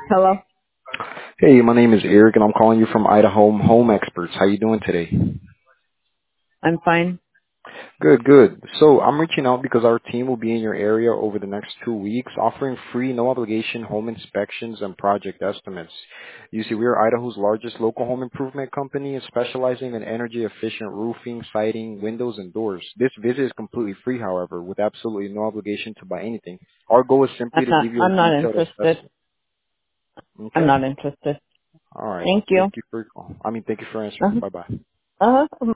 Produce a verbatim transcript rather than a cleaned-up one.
Hello. Hey, my name is Eric, and I'm calling you from Idaho Home Experts. How you doing today? I'm fine. Good, good. So I'm reaching out because our team will be in your area over the next two weeks, offering free, no obligation home inspections and project estimates. You see, we are Idaho's largest local home improvement company, specializing in energy efficient roofing, siding, windows, and doors. This visit is completely free, however, with absolutely no obligation to buy anything. Our goal is I'm simply to not. give you a I'm not detailed interested. assessment. I'm Okay. not interested. All right. Thank you. Thank you for. I mean, thank you for answering. Uh Bye bye. huh. Uh huh.